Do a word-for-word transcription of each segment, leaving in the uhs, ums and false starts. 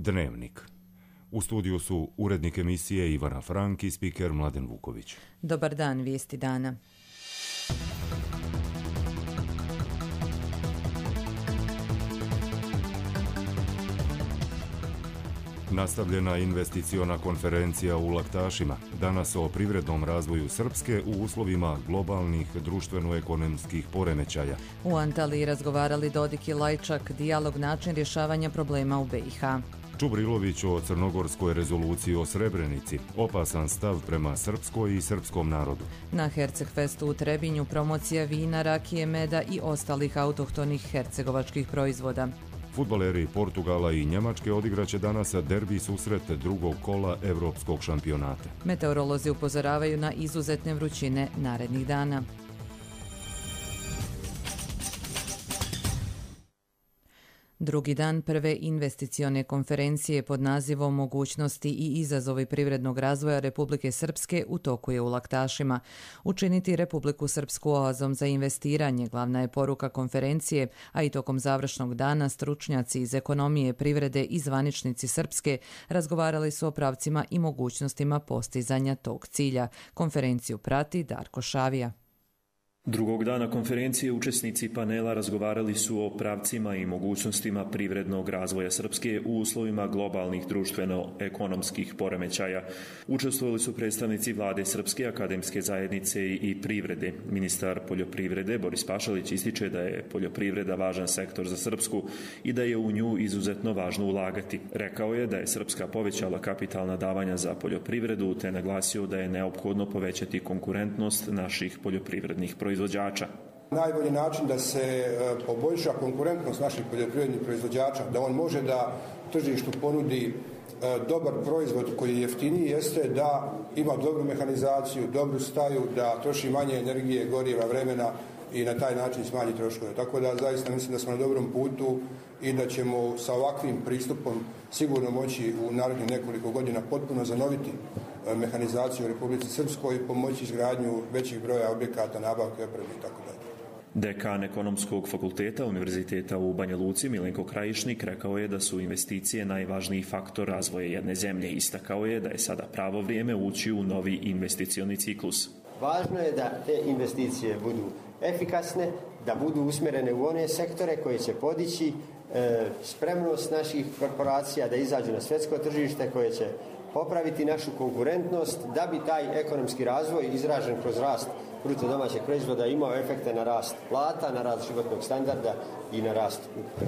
Dnevnik. U studiju su urednik emisije Ivana Frank i spiker Mladen Vuković. Dobar dan, vijesti dana. Nastavljena investiciona konferencija u Laktašima. Danas o privrednom razvoju Srpske u uslovima globalnih društveno-ekonomskih poremećaja. U Antaliji razgovarali Dodik i Lajčak, dijalog način rješavanja problema u B i H. Čubrilović o crnogorskoj rezoluciji o Srebrenici, opasan stav prema Srpskoj i srpskom narodu. Na Hercegfestu u Trebinju promocija vina, rakije, meda i ostalih autohtonih hercegovačkih proizvoda. Fudbaleri Portugala i Njemačke odigraće danas derbi susret drugog kola evropskog šampionata. Meteorolozi upozoravaju na izuzetne vrućine narednih dana. Drugi dan prve investicione konferencije pod nazivom Mogućnosti i izazovi privrednog razvoja Republike Srpske u toku je u Laktašima. Učiniti Republiku Srpsku oazom za investiranje glavna je poruka konferencije, a i tokom završnog dana stručnjaci iz ekonomije, privrede i zvaničnici Srpske razgovarali su o pravcima i mogućnostima postizanja tog cilja. Konferenciju prati Darko Šavija. Drugog dana konferencije učesnici panela razgovarali su o pravcima i mogućnostima privrednog razvoja Srpske u uslovima globalnih društveno-ekonomskih poremećaja. Učestvovali su predstavnici vlade Srpske, akademske zajednice i privrede. Ministar poljoprivrede Boris Pašalić ističe da je poljoprivreda važan sektor za Srpsku i da je u nju izuzetno važno ulagati. Rekao je da je Srpska povećala kapitalna davanja za poljoprivredu, te naglasio da je neophodno povećati konkurentnost naših poljoprivrednih proizvoda. Proizvođača. Najbolji način da se poboljša konkurentnost naših poljoprivrednih proizvođača, da on može da tržištu ponudi dobar proizvod koji je jeftiniji, jeste da ima dobru mehanizaciju, dobru staju, da troši manje energije, goriva, vremena i na taj način smanji troškove. Tako da zaista mislim da smo na dobrom putu i da ćemo sa ovakvim pristupom sigurno moći u narednih nekoliko godina potpuno zanoviti mehanizaciju u Republici Srpskoj i pomoći izgradnju većih broja objekata, nabavke, opreme i tako dalje. Dekan Ekonomskog fakulteta Univerziteta u Banja Luci Milenko Krajišnik rekao je da su investicije najvažniji faktor razvoja jedne zemlje. Istakao je da je sada pravo vrijeme ući u novi investicioni ciklus. Važno je da te investicije budu efikasne, da budu usmjerene u one sektore koje će podići e, spremnost naših korporacija da izađu na svjetsko tržište, koje će popraviti našu konkurentnost, da bi taj ekonomski razvoj izražen kroz rast bruto domaćeg proizvoda imao efekte na rast plata, na rast životnog standarda i na rast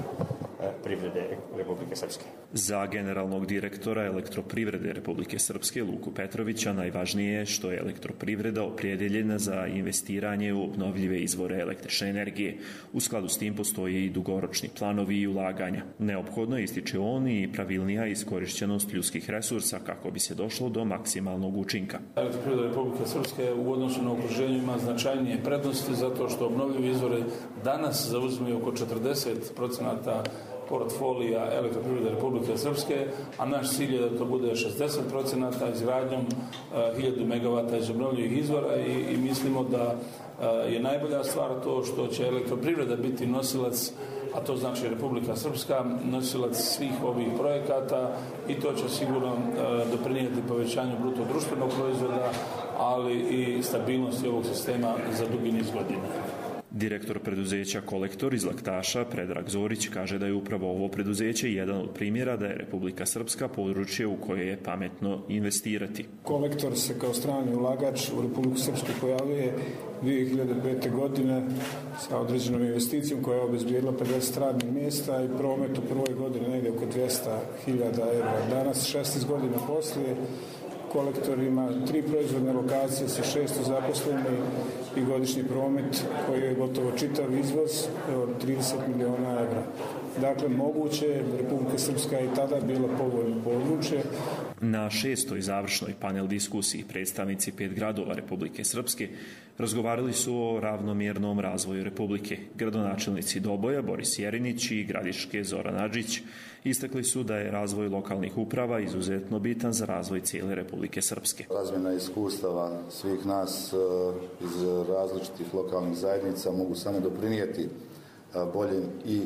privrede Republike Srpske. Za generalnog direktora Elektroprivrede Republike Srpske Luku Petrovića najvažnije je što je elektroprivreda opredjeljena za investiranje u obnovljive izvore električne energije. U skladu s tim postoje i dugoročni planovi i ulaganja. Neophodno je, ističe on, i pravilnija iskorišćenost ljudskih resursa kako bi se došlo do maksimalnog učinka. Elektroprivreda Republike Srpske u odnosu na okruženju ima značajnije prednosti zato što obnovljivi izvore danas zauzimaju oko četrdeset procenata portfolija Elektroprivrede Republike Srpske, a naš cilj je da to bude šezdeset procenata izgradnjom uh, hiljadu megavata iz obnovljivih izvora i, i mislimo da uh, je najbolja stvar to što će Elektroprivreda biti nosilac, a to znači Republika Srpska, nosilac svih ovih projekata i to će sigurno uh, doprinijeti povećanju bruto društvenog proizvoda, ali i stabilnosti ovog sistema za dugi niz godina. Direktor preduzeća Kolektor iz Laktaša Predrag Zorić kaže da je upravo ovo preduzeće jedan od primjera da je Republika Srpska područje u koje je pametno investirati. Kolektor se kao strani ulagač u Republiku Srpsku pojavljuje dvije hiljade pete. godine sa određenom investicijom koja je obezbijedila pedeset radnih mjesta i promet u prvoj godini negdje oko dvjesto hiljada eura. Danas, šesnaest godina poslije, Kolektor ima tri proizvodne lokacije sa šesto zaposlenih i godišnji promet koji je gotovo čitav izvoz od trideset miliona eura. Dakle, moguće je, Republika Srpska i tada bila povoljno područje. Na šestoj završnoj panel diskusiji predstavnici pet gradova Republike Srpske razgovarali su o ravnomjernom razvoju Republike. Gradonačelnici Doboja Boris Jerinić i Gradiške Zoran Adžić istakli su da je razvoj lokalnih uprava izuzetno bitan za razvoj cijele Republike Srpske. Razmjena iskustava svih nas iz različitih lokalnih zajednica mogu samo doprinijeti boljem i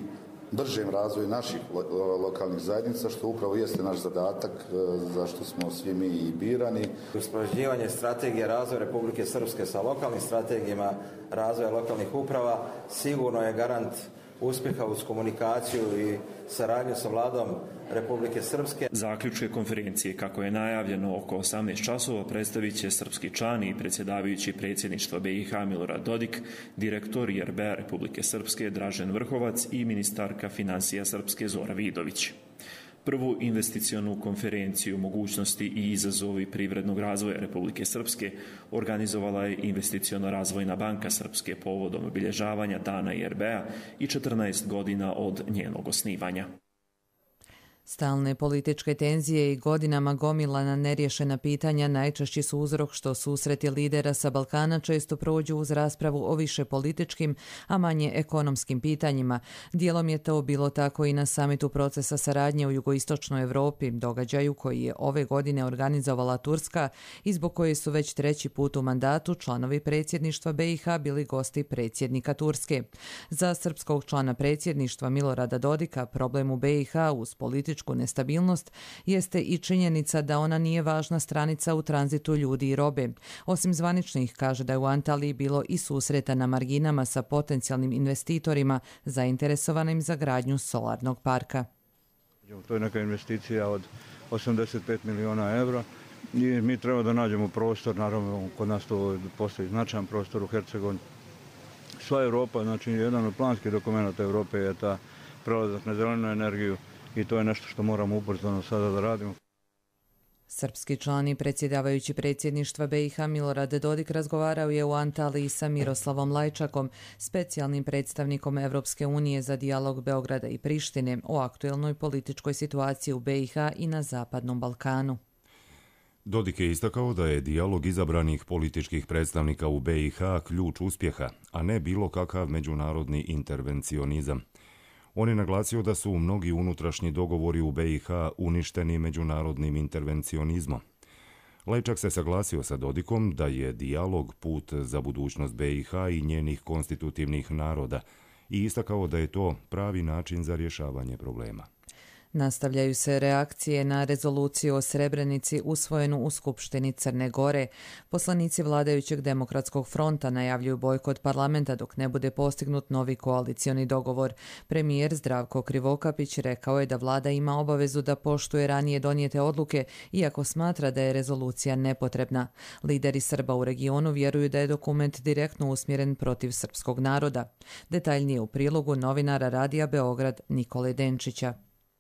bržem razvoju naših lokalnih zajednica, što upravo jeste naš zadatak, zašto smo svi mi i birani. Usklađivanje strategije razvoja Republike Srpske sa lokalnim strategijama razvoja lokalnih uprava sigurno je garant uspjeha uz komunikaciju i saradnju sa vladom Republike Srpske. Zaključke konferencije, kako je najavljeno oko osamnaest časova, predstavit će srpski član i predsjedavajući predsjedništva B i H Milorad Dodik, direktor I R B-a Republike Srpske Dražen Vrhovac i ministarka financija Srpske Zora Vidović. Prvu investicionu konferenciju mogućnosti i izazovi privrednog razvoja Republike Srpske organizovala je Investiciono-razvojna banka Srpske povodom obilježavanja Dana I R B-a i četrnaest godina od njenog osnivanja. Stalne političke tenzije i godinama gomilana neriješena pitanja najčešći su uzrok što susreti lidera sa Balkana često prođu uz raspravu o više političkim, a manje ekonomskim pitanjima. Dijelom je to bilo tako i na samitu procesa saradnje u jugoistočnoj Evropi, događaju koji je ove godine organizovala Turska i zbog koje su već treći put u mandatu članovi predsjedništva B i H bili gosti predsjednika Turske. Za srpskog člana predsjedništva Milorada Dodika problem u B i H uz političku nestabilnost jeste i činjenica da ona nije važna stranica u tranzitu ljudi i robe. Osim zvaničnih, kaže da je u Antaliji bilo i susreta na marginama sa potencijalnim investitorima zainteresovanim za gradnju solarnog parka. To je neka investicija od osamdeset pet miliona evra i mi treba da nađemo prostor, naravno kod nas to postoji značajan prostor u Hercegovini. Sva Evropa, znači jedan od planskih dokumenta Evrope je ta prelazak na zelenu energiju i to je nešto što moramo ubrzano sada da radimo. Srpski član i predsjedavajući predsjedništva B i H Milorad Dodik razgovarao je u Antaliji sa Miroslavom Lajčakom, specijalnim predstavnikom Evropske unije za dijalog Beograda i Prištine o aktuelnoj političkoj situaciji u B i H i na Zapadnom Balkanu. Dodik je istakao da je dijalog izabranih političkih predstavnika u B i H ključ uspjeha, a ne bilo kakav međunarodni intervencionizam. On je naglasio da su mnogi unutrašnji dogovori u B i H uništeni međunarodnim intervencionizmom. Lajčak se saglasio sa Dodikom da je dijalog put za budućnost B i H i njenih konstitutivnih naroda i istakao da je to pravi način za rješavanje problema. Nastavljaju se reakcije na rezoluciju o Srebrenici usvojenu u Skupštini Crne Gore. Poslanici vladajućeg Demokratskog fronta najavljuju bojkot parlamenta dok ne bude postignut novi koalicioni dogovor. Premijer Zdravko Krivokapić rekao je da vlada ima obavezu da poštuje ranije donijete odluke, iako smatra da je rezolucija nepotrebna. Lideri Srba u regionu vjeruju da je dokument direktno usmjeren protiv srpskog naroda. Detaljnije u prilogu novinara Radija Beograd Nikole Denčića.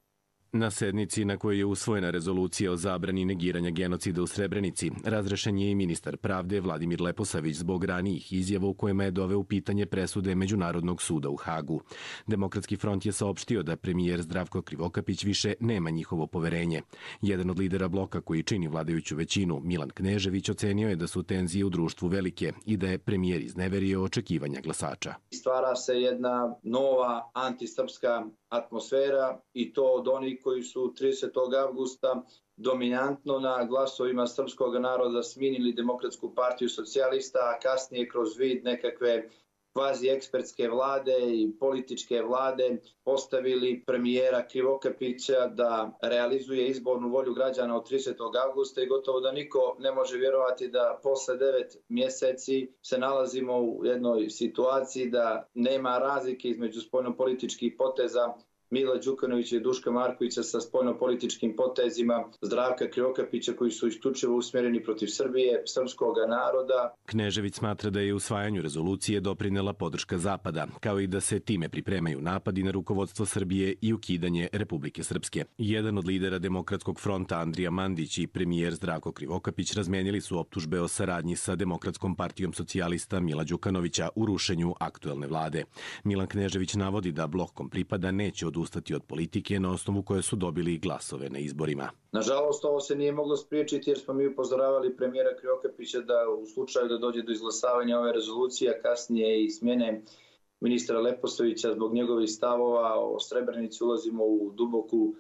Na sednici na kojoj je usvojena rezolucija o zabrani negiranja genocida u Srebrenici, razrešen je i ministar pravde Vladimir Leposavić zbog ranijih izjava u kojima je doveo u pitanje presude Međunarodnog suda u Hagu. Demokratski front je saopštio da premijer Zdravko Krivokapić više nema njihovo poverenje. Jedan od lidera bloka koji čini vladajuću većinu, Milan Knežević, ocenio je da su tenzije u društvu velike i da je premijer izneverio očekivanja glasača. Stvara se jedna nova antisrpska atmosfera i to od onih koji su tridesetog avgusta dominantno na glasovima srpskog naroda smijenili Demokratsku partiju socijalista, a kasnije kroz vid nekakve kvazi ekspertske vlade i političke vlade postavili premijera Krivokapića da realizuje izbornu volju građana od tridesetog avgusta i gotovo da niko ne može vjerovati da posle devet mjeseci se nalazimo u jednoj situaciji da nema razlike između spoljnopolitičkih poteza Mila Đukanovića i Duška Markovića sa spoljnopolitičkim potezima Zdravka Krivokapića koji su isključivo usmjereni protiv Srbije, srpskog naroda. Knežević smatra da je usvajanju rezolucije doprinela podrška Zapada, kao i da se time pripremaju napadi na rukovodstvo Srbije i ukidanje Republike Srpske. Jedan od lidera Demokratskog fronta Andrija Mandić i premijer Zdravko Krivokapić razmijenili su optužbe o saradnji sa Demokratskom partijom socijalista Mila Đukanovića u rušenju aktuelne vlade. Milan Knežević navodi da blokom pripada neće od odustati od politike na osnovu koje su dobili glasove na izborima. Nažalost, ovo se nije moglo spriječiti jer smo mi upozoravali premijera Krivokapića da u slučaju da dođe do izglasavanja ove rezolucije, a kasnije i smjene ministra Leposavića zbog njegovih stavova o Srebrenici ulazimo u duboku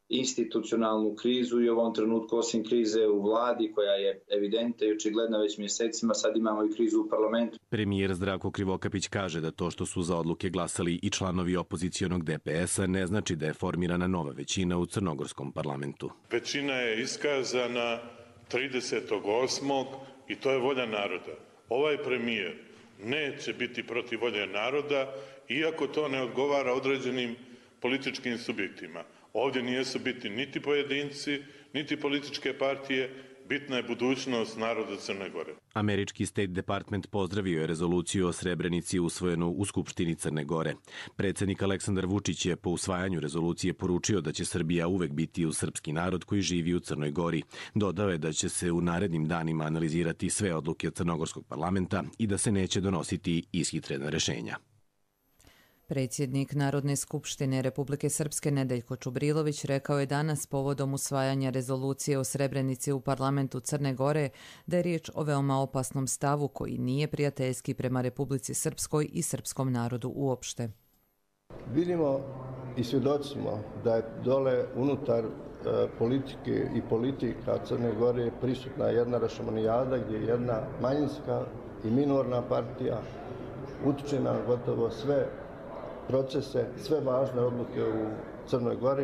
institucionalnu krizu i u ovom trenutku osim krize u vladi koja je evidentna i očigledna već mjesecima, sad imamo i krizu u parlamentu. Premijer Zdravko Krivokapić kaže da to što su za odluke glasali i članovi opozicionog D P S-a ne znači da je formirana nova većina u crnogorskom parlamentu. Većina je iskazana tridesetog osmog i to je volja naroda. Ovaj premijer neće biti protiv volje naroda, iako to ne odgovara određenim političkim subjektima. Ovdje nisu biti niti pojedinci, niti političke partije, bitna je budućnost naroda Crne Gore. Američki State Department pozdravio je rezoluciju o Srebrenici usvojenu u Skupštini Crne Gore. Predsjednik Aleksandar Vučić je po usvajanju rezolucije poručio da će Srbija uvek biti uz srpski narod koji živi u Crnoj Gori. Dodao je da će se u narednim danima analizirati sve odluke crnogorskog parlamenta i da se neće donositi ishitrena rešenja. Predsjednik Narodne skupštine Republike Srpske Nedeljko Čubrilović rekao je danas povodom usvajanja rezolucije o Srebrenici u parlamentu Crne Gore da je riječ o veoma opasnom stavu koji nije prijateljski prema Republici Srpskoj i srpskom narodu uopšte. Vidimo i svjedocimo da je dole unutar e, politike i politika Crne Gore prisutna jedna rašomonijada gdje jedna manjinska i minorna partija utiče na gotovo sve procese, sve važne odluke u Crnoj Gori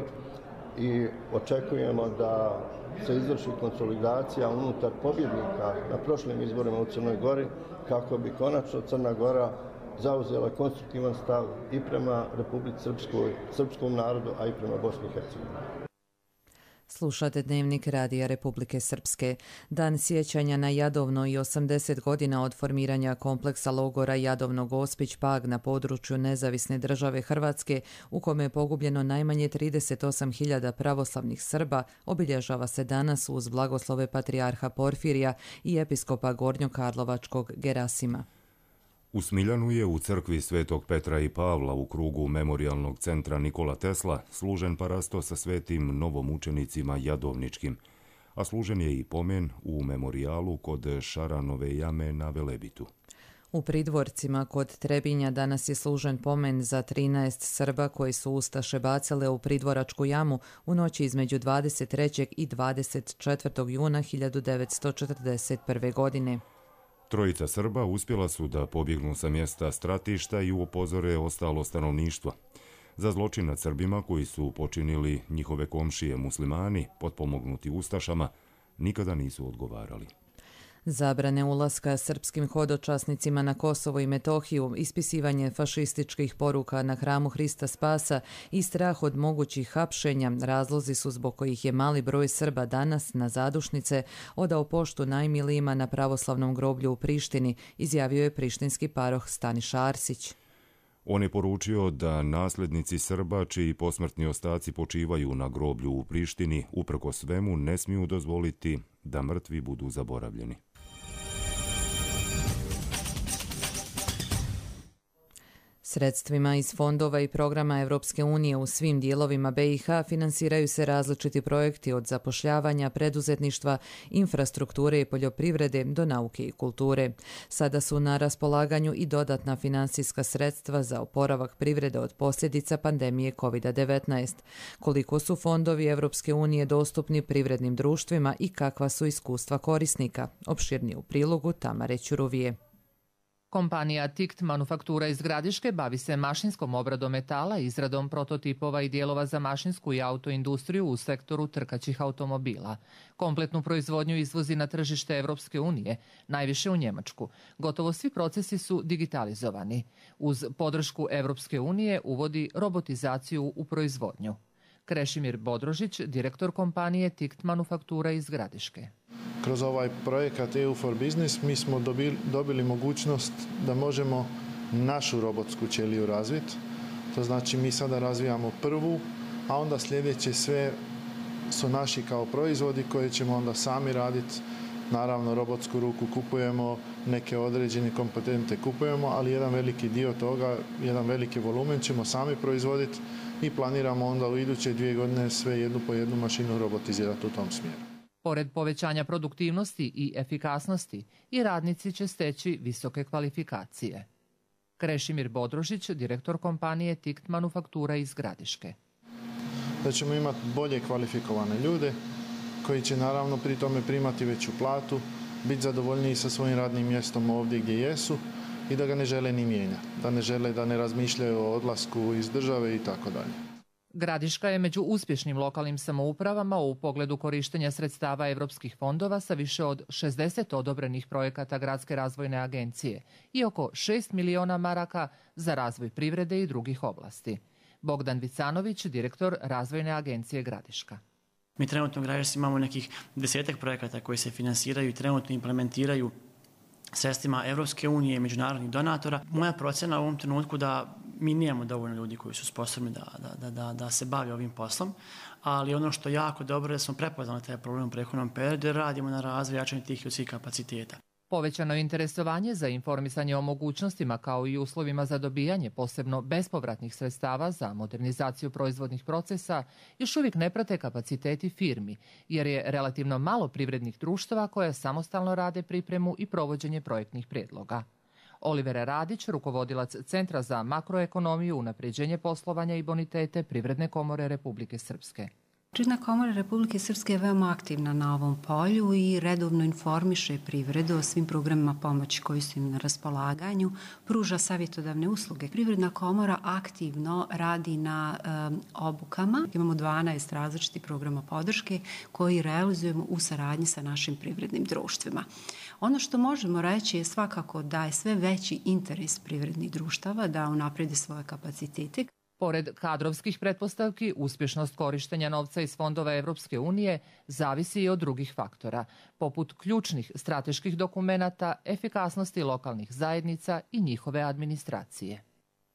i očekujemo da se izvrši konsolidacija unutar pobjednika na prošlim izborima u Crnoj Gori kako bi konačno Crna Gora zauzela konstruktivan stav i prema Republici Srpskoj, srpskom narodu, a i prema Bosni i Hercegovini. Slušate Dnevnik Radija Republike Srpske. Dan sjećanja na Jadovno i osamdeset godina od formiranja kompleksa logora Jadovno Gospić Pag na području nezavisne države Hrvatske, u kome je pogubljeno najmanje trideset osam hiljada pravoslavnih Srba, obilježava se danas uz blagoslove patrijarha Porfirija i episkopa Gornjokarlovačkog Gerasima. U Smiljanu je u crkvi Svetog Petra i Pavla u krugu memorijalnog centra Nikola Tesla služen parasto sa svetim novomučenicima jadovničkim, a služen je i pomen u memorijalu kod Šaranove jame na Velebitu. U Pridvorcima kod Trebinja danas je služen pomen za trinaest Srba koji su ustaše bacale u Pridvoračku jamu u noći između dvadeset trećeg i dvadeset četvrtog juna hiljadu devetsto četrdeset prve. godine. Trojica Srba uspjela su da pobjegnu sa mjesta stratišta i upozore ostalo stanovništvo. Za zločin nad Srbima koji su počinili njihove komšije muslimani, potpomognuti ustašama, nikada nisu odgovarali. Zabrane ulaska srpskim hodočasnicima na Kosovo i Metohiju, ispisivanje fašističkih poruka na hramu Hrista Spasa i strah od mogućih hapšenja razlozi su zbog kojih je mali broj Srba danas na zadušnice odao poštu najmilijima na pravoslavnom groblju u Prištini, izjavio je prištinski paroh Staniša Arsić. On je poručio da nasljednici Srba, čiji posmrtni ostaci počivaju na groblju u Prištini, uprko svemu ne smiju dozvoliti da mrtvi budu zaboravljeni. Sredstvima iz fondova i programa Evropske unije u svim dijelovima be i ha finansiraju se različiti projekti od zapošljavanja, preduzetništva, infrastrukture i poljoprivrede do nauke i kulture. Sada su na raspolaganju i dodatna finansijska sredstva za oporavak privrede od posljedica pandemije kovid devetnaest. Koliko su fondovi Evropske unije dostupni privrednim društvima i kakva su iskustva korisnika? Opširnije u prilogu Tamare Ćuruvije. Kompanija Tikt Manufaktura iz Gradiške bavi se mašinskom obradom metala, izradom prototipova i dijelova za mašinsku i autoindustriju u sektoru trkaćih automobila. Kompletnu proizvodnju izvozi na tržište Evropske unije, najviše u Njemačku. Gotovo svi procesi su digitalizovani. Uz podršku Evropske unije uvodi robotizaciju u proizvodnju. Krešimir Bodrožić, direktor kompanije Tikt Manufaktura iz Gradiške. Kroz ovaj projekat E U for Business mi smo dobili, dobili mogućnost da možemo našu robotsku ćeliju razviti. To znači mi sada razvijamo prvu, a onda sljedeće sve su naši kao proizvodi koje ćemo onda sami raditi. Naravno, robotsku ruku kupujemo, neke određene kompetente kupujemo, ali jedan veliki dio toga, jedan veliki volumen ćemo sami proizvoditi i planiramo onda u iduće dvije godine sve jednu po jednu mašinu robotizirati u tom smjeru. Pored povećanja produktivnosti i efikasnosti, i radnici će steći visoke kvalifikacije. Krešimir Bodrožić, direktor kompanije Tikt Manufaktura iz Gradiške. da ćemo imati bolje kvalifikovane ljude koji će naravno pri tome primati veću platu, biti zadovoljniji sa svojim radnim mjestom ovdje gdje jesu i da ga ne žele ni mijenjati, da ne žele, da ne razmišljaju o odlasku iz države i tako dalje. Gradiška je među uspješnim lokalnim samoupravama u pogledu korištenja sredstava europskih fondova sa više od šezdeset odobrenih projekata Gradske razvojne agencije i oko šest miliona maraka za razvoj privrede i drugih oblasti. Bogdan Vicanović, direktor Razvojne agencije Gradiška. Mi trenutno u Gradišci imamo nekih desetak projekata koji se finansiraju i trenutno implementiraju sredstvima Evropske unije i međunarodnih donatora. Moja procena u ovom trenutku da mi nemamo dovoljno ljudi koji su sposobni da, da, da, da se bave ovim poslom, ali ono što je jako dobro je da smo prepoznali taj problem u prethodnom periodu i radimo na razvoju jačanju tih ljudskih kapaciteta. Povećano interesovanje za informisanje o mogućnostima kao i uslovima za dobijanje posebno bespovratnih sredstava za modernizaciju proizvodnih procesa još uvijek ne prate kapaciteti firmi, jer je relativno malo privrednih društava koje samostalno rade pripremu i provođenje projektnih prijedloga. Oliver Radić, rukovodilac Centra za makroekonomiju, unapređenje poslovanja i bonitete Privredne komore Republike Srpske. Privredna komora Republike Srpske je veoma aktivna na ovom polju i redovno informiše privredu o svim programima pomoći koji su im na raspolaganju, pruža savjetodavne usluge. Privredna komora aktivno radi na um, obukama. Imamo dvanaest različitih programa podrške koji realizujemo u saradnji sa našim privrednim društvima. Ono što možemo reći je svakako da je sve veći interes privrednih društava da unapredi svoje kapacitete. Pored kadrovskih pretpostavki, uspješnost korištenja novca iz fondova Evropske unije zavisi i od drugih faktora, poput ključnih strateških dokumenata, efikasnosti lokalnih zajednica i njihove administracije.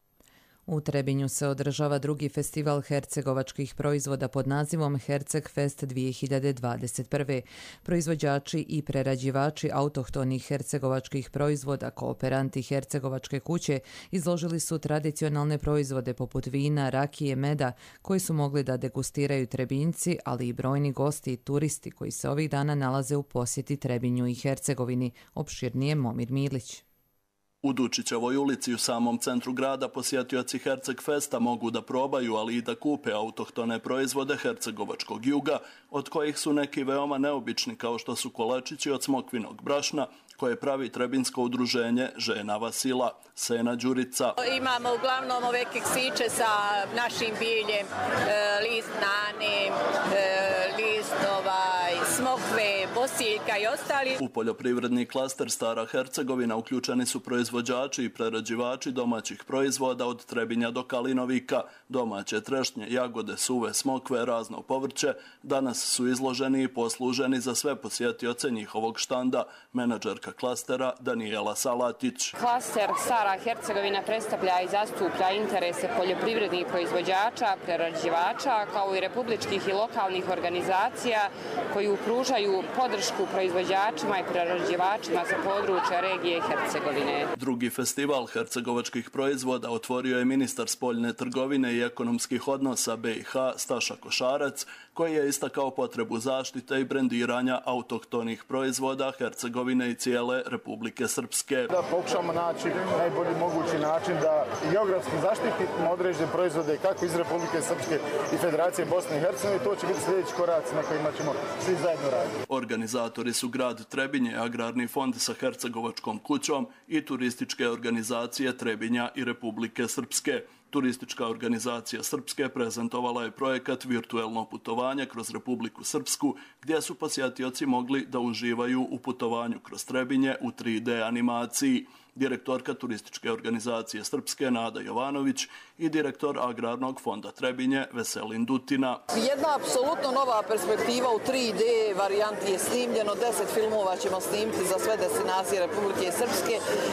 U Trebinju se održava drugi festival hercegovačkih proizvoda pod nazivom Hercegfest dvije hiljade dvadeset prve. Proizvođači i prerađivači autohtonih hercegovačkih proizvoda, kooperanti Hercegovačke kuće, izložili su tradicionalne proizvode poput vina, rakije, meda, koji su mogli da degustiraju Trebinjci, ali i brojni gosti i turisti koji se ovih dana nalaze u posjeti Trebinju i Hercegovini, opširnije Momir Milić. U Dučićevoj ulici u samom centru grada posjetioci Hercegfesta mogu da probaju, ali i da kupe autohtone proizvode hercegovačkog juga, od kojih su neki veoma neobični kao što su kolečići od smokvinog brašna, koje pravi trebinsko udruženje Žena Vasila, Sena Đurica. Imamo uglavnom ove keksiće sa našim biljem, list nane, list ovaj, smokve, bosiljka i ostali. U poljoprivredni klaster Stara Hercegovina uključeni su proizvođači i prerađivači domaćih proizvoda od Trebinja do Kalinovika, domaće trešnje, jagode, suve, smokve, razno povrće. Danas su izloženi i posluženi za sve posjetioce njihovog štanda, menadžerka klastera Danijela Salatić. Klaster Stara Hercegovina predstavlja i zastuplja interese poljoprivrednih proizvođača, prerađivača, kao i republičkih i lokalnih organizacija koji pružaju podršku proizvođačima i prerađivačima sa područja regije Hercegovine. Drugi festival hercegovačkih proizvoda otvorio je ministar spoljne trgovine i ekonomskih odnosa B i H Staša Košarac, koji je istakao potrebu zaštite i brendiranja autohtonih proizvoda Hercegovine i cijele Republike Srpske. Da pokušamo naći najbolji mogući način da geografski zaštitimo određene proizvode kako iz Republike Srpske i Federacije Bosne i Hercegovine. To će biti sljedeći koraci na kojima ćemo svi zajedno raditi. Organizatori su grad Trebinje, Agrarni fond sa Hercegovačkom kućom i turističke organizacije Trebinja i Republike Srpske. Turistička organizacija Srpske prezentovala je projekat Virtuelno putovanje kroz Republiku Srpsku, gdje su posjetioci mogli da uživaju u putovanju kroz Trebinje u tri D animaciji. Direktorka turističke organizacije Srpske Nada Jovanović i direktor Agrarnog fonda Trebinje Veselin Dutina. Jedna apsolutno nova perspektiva u tri D varijanti je snimljeno, deset filmova ćemo snimiti za sve destinacije Republike Srpske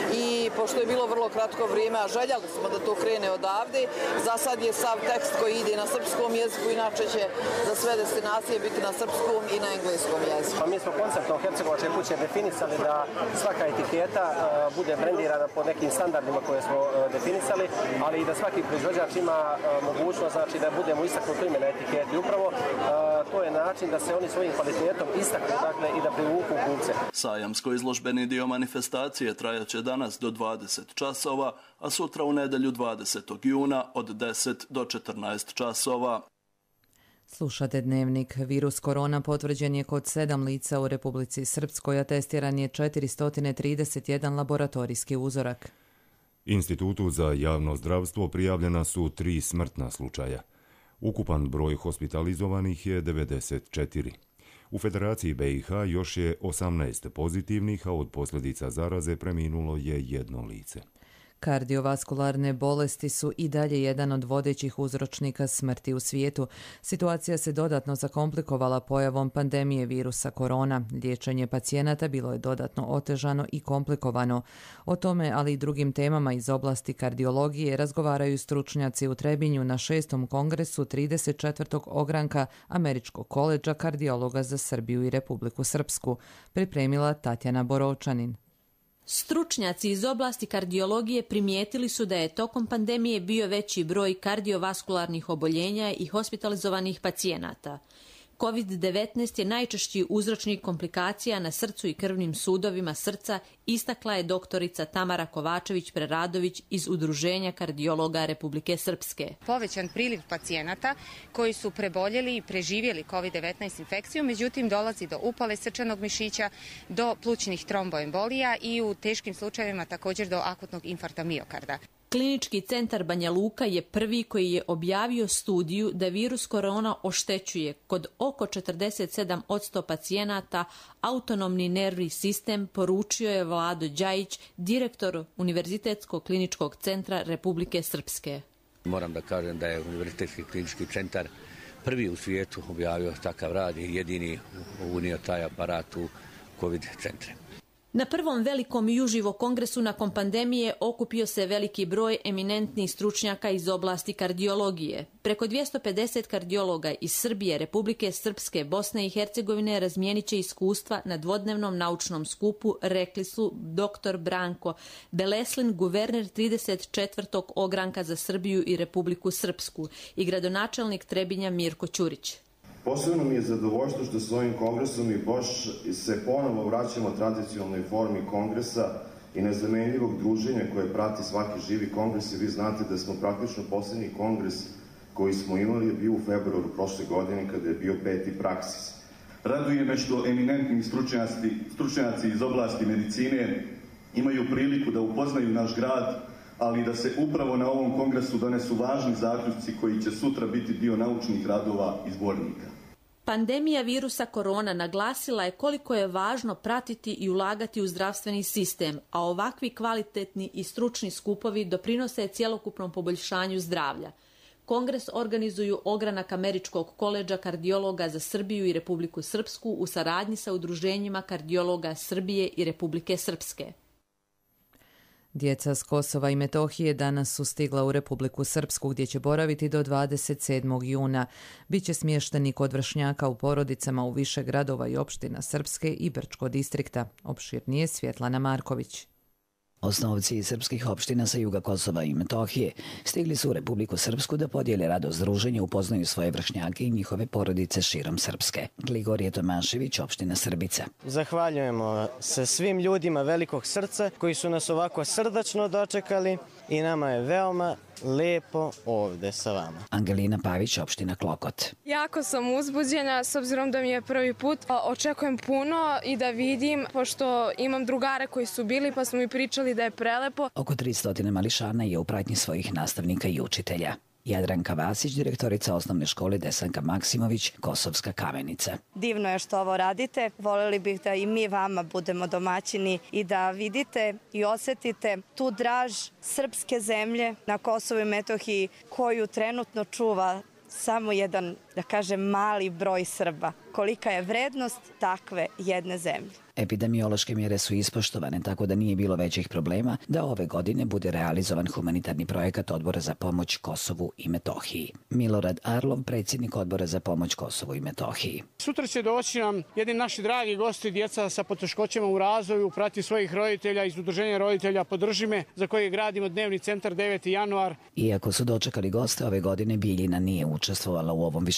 i pošto je bilo vrlo kratko vrijeme, a željeli smo da to krene odavde, za sad je sav tekst koji ide na srpskom jeziku, inače će za sve destinacije biti na srpskom i na engleskom jeziku. Pa mi smo konceptom Hercegovačke kuće definisali da svaka etiketa uh, bude brendirana po nekim standardima koje smo uh, definisali, ali i da svaki proizvođač ima uh, mogućnost, znači da budemo istaknuti ime na etiketi. Upravo uh, to je način da se oni svojim kvalitetom istaknu, dakle, i da privuku kupce. Sajamsko-izložbeni dio manifestacije trajaće danas do dvadeset časova, a sutra u nedelju dvadesetog juna od deset do četrnaest časova. Slušate Dnevnik. Virus korona potvrđen je kod sedam lica u Republici Srpskoj, a testiran je četiristo trideset jedan laboratorijski uzorak. Institutu za javno zdravstvo prijavljena su tri smrtna slučaja. Ukupan broj hospitalizovanih je devedeset četiri. U Federaciji B i H još je osamnaest pozitivnih, a od posljedica zaraze preminulo je jedno lice. Kardiovaskularne bolesti su i dalje jedan od vodećih uzročnika smrti u svijetu. Situacija se dodatno zakomplikovala pojavom pandemije virusa korona. Liječenje pacijenata bilo je dodatno otežano i komplikovano. O tome, ali i drugim temama iz oblasti kardiologije razgovaraju stručnjaci u Trebinju na šestom kongresu trideset četvrtog ogranka Američkog koledža kardiologa za Srbiju i Republiku Srpsku, pripremila Tatjana Borovčanin. Stručnjaci iz oblasti kardiologije primijetili su da je tokom pandemije bio veći broj kardiovaskularnih oboljenja i hospitalizovanih pacijenata. kovid devetnaest je najčešći uzročnik komplikacija na srcu i krvnim sudovima srca, istakla je doktorica Tamara Kovačević-Preradović iz Udruženja kardiologa Republike Srpske. Povećan priliv pacijenata koji su preboljeli i preživjeli kovid devetnaest infekciju, međutim dolazi do upale srčanog mišića, do plućnih tromboembolija i u teškim slučajevima također do akutnog infarkta miokarda. Klinički centar Banja Luka je prvi koji je objavio studiju da virus korona oštećuje kod oko četrdeset sedam posto pacijenata autonomni nervni sistem, poručio je Vlado Đajić, direktor Univerzitetskog kliničkog centra Republike Srpske. Moram da kažem da je Univerzitetski klinički centar prvi u svijetu objavio takav rad i jedini unio taj aparat u kovid centre. Na prvom velikom i uživo kongresu nakon pandemije okupio se veliki broj eminentnih stručnjaka iz oblasti kardiologije. Preko dvjesto pedeset kardiologa iz Srbije, Republike Srpske, Bosne i Hercegovine razmijenit će iskustva na dvodnevnom naučnom skupu, rekli su doktor Branko Beleslin, guverner trideset četvrtog ogranka za Srbiju i Republiku Srpsku, i gradonačelnik Trebinja Mirko Ćurić. Posebno mi je zadovoljstvo što s ovim kongresom i baš se ponovo vraćamo tradicionalnoj formi kongresa i nezamenljivog druženja koje prati svaki živi kongres, i vi znate da smo praktično posljednji kongres koji smo imali je bio u februaru prošle godine kada je bio peti Praksis. Raduje me što eminentni stručnjaci, stručnjaci iz oblasti medicine imaju priliku da upoznaju naš grad, ali da se upravo na ovom kongresu donesu važni zaključci koji će sutra biti dio naučnih radova i zbornika. Pandemija virusa korona naglasila je koliko je važno pratiti i ulagati u zdravstveni sistem, a ovakvi kvalitetni i stručni skupovi doprinose cjelokupnom poboljšanju zdravlja. Kongres organizuju ogranak Američkog koledža kardiologa za Srbiju i Republiku Srpsku u saradnji sa udruženjima kardiologa Srbije i Republike Srpske. Djeca s Kosova i Metohije danas su stigla u Republiku Srpsku gdje će boraviti do dvadeset sedmog juna. Biće smješteni kod vršnjaka u porodicama u više gradova i opština Srpske i Brčko distrikta. Opširnije Svjetlana Marković. Osnovci iz srpskih opština sa juga Kosova i Metohije stigli su u Republiku Srpsku da podijele radost druženja, upoznaju svoje vršnjake i njihove porodice širom Srpske. Gligorije Tomašević, opština Srbica. Zahvaljujemo se svim ljudima velikog srca koji su nas ovako srdačno dočekali i nama je veoma lepo ovde sa vama. Angelina Pavić, opština Klokot. Jako sam uzbuđena s obzirom da mi je prvi put. Očekujem puno i da vidim, pošto imam drugare koji su bili pa smo mi pričali da je prelepo. Oko tristo mališana je u pratnji svojih nastavnika i učitelja. Jadranka Vasić, direktorica osnovne škole Desanka Maksimović, Kosovska Kamenica. Divno je što ovo radite. Voljeli bih da i mi vama budemo domaćini i da vidite i osjetite tu draž srpske zemlje na Kosovu i Metohiji koju trenutno čuva samo jedan, da kažem, mali broj Srba. Kolika je vrednost takve jedne zemlje. Epidemiološke mjere su ispoštovane, tako da nije bilo većih problema da ove godine bude realizovan humanitarni projekat Odbora za pomoć Kosovu i Metohiji. Milorad Arlov, predsjednik Odbora za pomoć Kosovu i Metohiji. Sutra će doći nam jedni naši dragi gosti, djeca sa poteškoćama u razvoju, prati svojih roditelja iz Udruženja roditelja Podrži me, za koje gradimo dnevni centar deveti januar. Iako su dočekali goste, ove godine Bijeljina nije učestvovala u ovom više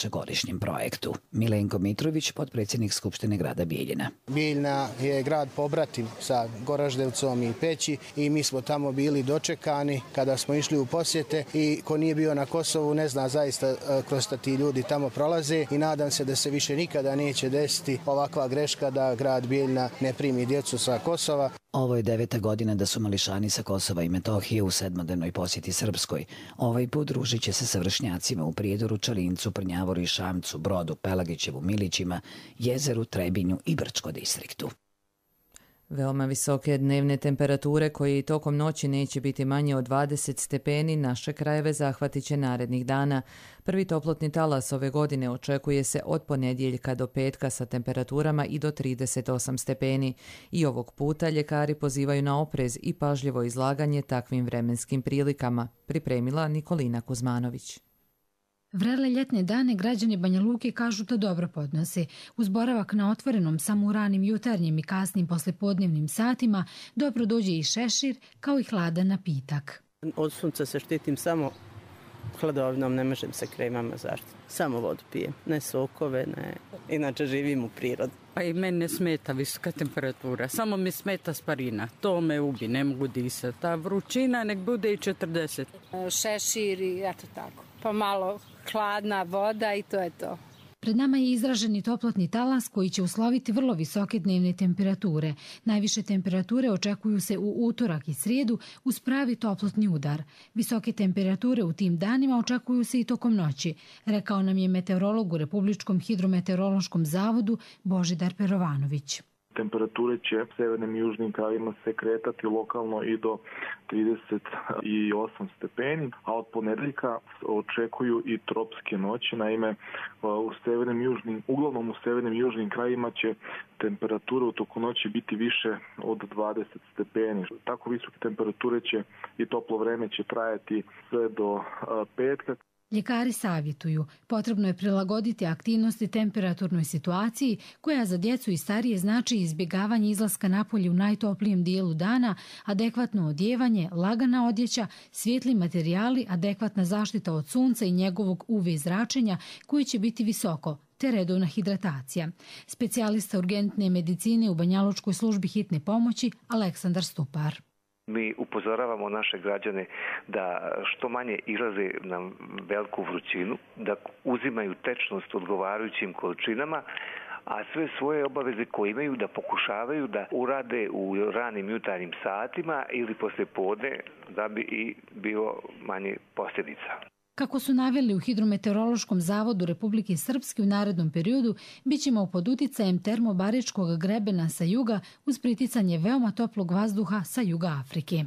višegodišnjem projektu. Milenko Mitrović, potpredsjednik Skupštine grada Bijeljina. Bijeljina je grad pobratim sa Goraždevcom i Peći i mi smo tamo bili dočekani kada smo išli u posjete i ko nije bio na Kosovu ne zna zaista kroz šta ti ljudi tamo prolaze i nadam se da se više nikada neće desiti ovakva greška da grad Bijeljina ne primi djecu sa Kosova. Ovo je deveta godina da su mališani sa Kosova i Metohije u sedmodnevnoj posjeti Srpskoj. Ovaj put družit će se sa vršnjacima u Prijedoru, Čalincu, Prnjavoru i Šamcu, Brodu, Pelagićevu, Milićima, Jezeru, Trebinju i Brčko distriktu. Veoma visoke dnevne temperature koje i tokom noći neće biti manje od dvadeset stepeni naše krajeve zahvatit će narednih dana. Prvi toplotni talas ove godine očekuje se od ponedjeljka do petka sa temperaturama i do trideset osam stepeni. I ovog puta ljekari pozivaju na oprez i pažljivo izlaganje takvim vremenskim prilikama, pripremila Nikolina Kuzmanović. Vrele ljetne dane građani Banja Luke kažu da dobro podnose. Uz boravak na otvorenom samo u ranim jutarnjim i kasnim poslepodnevnim satima dobro dođe i šešir kao i hladan napitak. Od sunca se štitim samo hladovinom, ne možem se kremama zaštiti. Samo vodu pijem, ne sokove, ne. Inače živim u prirodi. Pa i meni ne smeta visoka temperatura, samo mi smeta sparina. To me ubi, ne mogu disati. Ta vrućina nek bude i četrdeset. Šešir i eto tako. Pa malo hladna voda i to je to. Pred nama je izraženi toplotni talas koji će usloviti vrlo visoke dnevne temperature. Najviše temperature očekuju se u utorak i srijedu uz pravi toplotni udar. Visoke temperature u tim danima očekuju se i tokom noći, rekao nam je meteorolog u Republičkom hidrometeorološkom zavodu Božidar Perovanović. Temperature će u severnim i južnim krajevima se kretati lokalno i do trideset osam stepeni, a od ponedeljka očekuju i tropske noći. Naime, u severnim južnim, uglavnom u severnim i južnim krajevima će temperatura u toku noći biti više od dvadeset stepeni. Tako visoke temperature će i toplo vreme će trajati sve do petka. Ljekari savjetuju, potrebno je prilagoditi aktivnosti temperaturnoj situaciji koja za djecu i starije znači izbjegavanje izlaska napolje u najtoplijem dijelu dana, adekvatno odjevanje, lagana odjeća, svijetli materijali, adekvatna zaštita od sunca i njegovog U V zračenja koji će biti visoko, te redovna hidratacija. Specijalista urgentne medicine u Banjalučkoj službi hitne pomoći Aleksandar Stupar. Mi upozoravamo naše građane da što manje izlaze na veliku vrućinu, da uzimaju tečnost odgovarajućim količinama, a sve svoje obaveze koje imaju da pokušavaju da urade u ranim jutarnjim satima ili poslijepodne da bi i bilo manje posljedica. Kako su naveli u Hidrometeorološkom zavodu Republike Srpske, u narednom periodu bit ćemo pod uticajem termobaričkog grebena sa juga uz priticanje veoma toplog vazduha sa juga Afrike.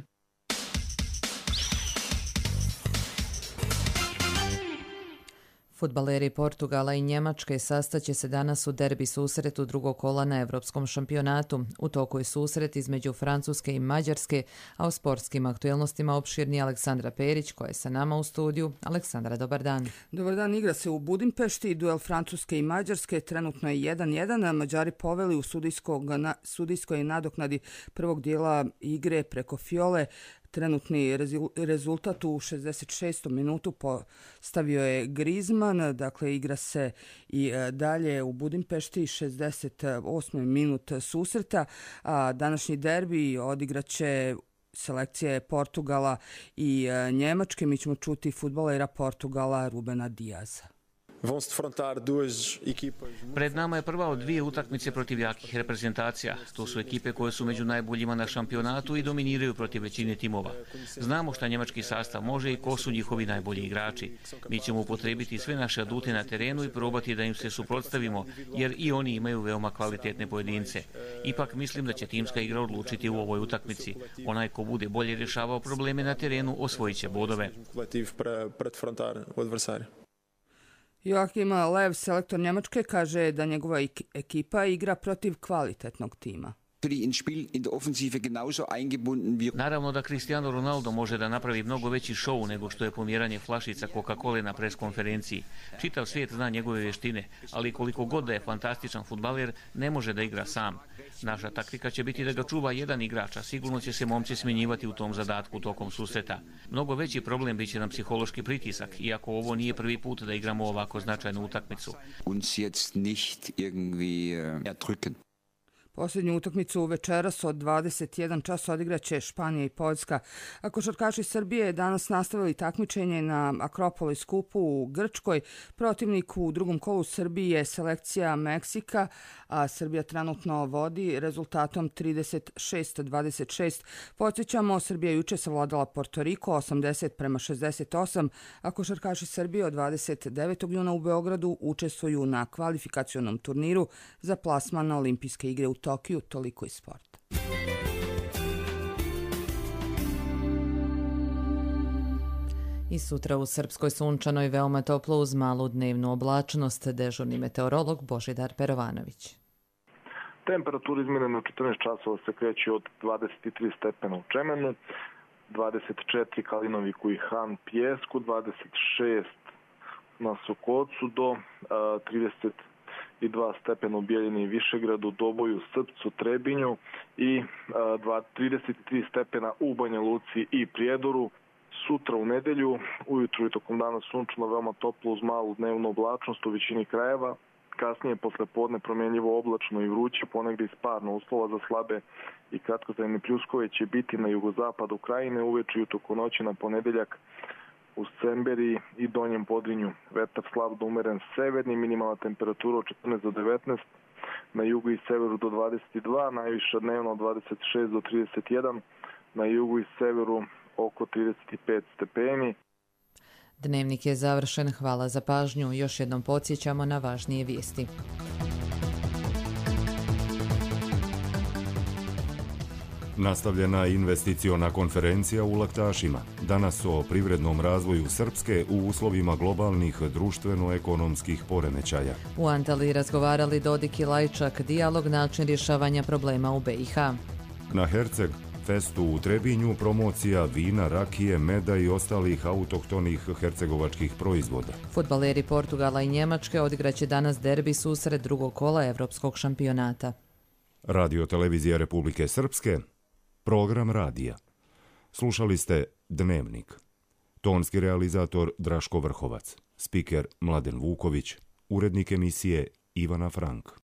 Fudbaleri Portugala i Njemačke sastaće se danas u derbi susretu drugog kola na Evropskom šampionatu. U toku je susret između Francuske i Mađarske, a o sportskim aktuelnostima opširni Aleksandra Perić, koja je sa nama u studiju. Aleksandra, dobar dan. Dobar dan, igra se u Budimpešti, duel Francuske i Mađarske, trenutno je jedan jedan, Mađari poveli u sudijskoj nadoknadi prvog dijela igre preko Fiole. Trenutni rezultat u šezdeset šestom minutu postavio je Griezmann, dakle igra se i dalje u Budimpešti, šezdeset osmi minut susreta. A današnji derbi odigraće selekcije Portugala i Njemačke. Mi ćemo čuti fudbalera Portugala Rubena Diaza. Pred nama je prva od dvije utakmice protiv jakih reprezentacija. To su ekipe koje su među najboljima na šampionatu i dominiraju protiv većine timova. Znamo šta njemački sastav može i ko su njihovi najbolji igrači. Mi ćemo upotrebiti sve naše adute na terenu i probati da im se suprotstavimo, jer i oni imaju veoma kvalitetne pojedince. Ipak mislim da će timska igra odlučiti u ovoj utakmici. Onaj ko bude bolje rješavao probleme na terenu osvojit će bodove. Joachim Lev, selektor Njemačke, kaže da njegova ekipa igra protiv kvalitetnog tima. Naravno da Cristiano Ronaldo može da napravi mnogo veći šou nego što je pomjeranje flašica Coca-Cola na preskonferenciji. Čitav svijet zna njegove vještine, ali koliko god da je fantastičan fudbaler, ne može da igra sam. Naša taktika će biti da ga čuva jedan igrač, a sigurno će se momci smjenjivati u tom zadatku tokom susreta. Mnogo veći problem biće nam psihološki pritisak, iako ovo nije prvi put da igramo ovako značajnu utakmicu. Uns jetzt nicht irgendwie erdrücken. Posljednju utakmicu večeras od dvadeset jedan čas odigraće Španija i Poljska. A košarkaši Srbije danas nastavili takmičenje na Akropolis skupu u Grčkoj. Protivnik u drugom kolu Srbije je selekcija Meksika, a Srbija trenutno vodi rezultatom trideset šest dvadeset šest. Podsjećamo, Srbija juče savladala Porto Riko osamdeset prema šezdeset osam, a košarkaši Srbije od dvadeset devetog juna u Beogradu učestvuju na kvalifikacionom turniru za plasman na olimpijske igre u Tokiju. Toliko i sport. I sutra u Srpskoj sunčanoj veoma toplo uz malu dnevnu oblačnost, dežurni meteorolog Božidar Perovanović. Temperatura izmjena na četrnaest časova se kreće od dvadeset tri stepena u Čemenu, dvadeset četiri Kalinoviku i Han Pjesku, dvadeset šest na Sokocu do trideset i dva stepena u Bijeljini i Višegradu, Doboju, Srpcu, Trebinju i trideset tri stepena u Banja Luci i Prijedoru. Sutra u nedelju, ujutru i tokom dana sunčano, veoma toplo uz malu dnevnu oblačnost u većini krajeva. Kasnije posle podne promjenjivo oblačno i vruće, ponegdje i sparno. Uslova za slabe i kratkotrajne pljuskove će biti na jugozapadu krajine, uveče i u toku noći na ponedeljak u Semberiji i Donjem Podrinju. Vetar slab do umeren severni, minimalna temperatura od četrnaest do devetnaest, na jugu i severu do dvadeset dva, najviša dnevno od dvadeset šest do trideset jedan, na jugu i severu oko trideset pet stepeni. Dnevnik je završen, hvala za pažnju. Još jednom podsjećamo na važnije vijesti. Nastavljena investiciona konferencija u Laktašima. Danas o privrednom razvoju Srpske u uslovima globalnih društveno-ekonomskih poremećaja. U Antaliji razgovarali Dodik i Lajčak, dijalog način rješavanja problema u B i H. Na Herceg festu u Trebinju promocija vina, rakije, meda i ostalih autohtonih hercegovačkih proizvoda. Fudbaleri Portugala i Njemačke odigraće danas derbi susret drugog kola Evropskog šampionata. Radio televizija Republike Srpske, program radija. Slušali ste Dnevnik. Tonski realizator Draško Vrhovac, spiker Mladen Vuković, urednik emisije Ivana Frank.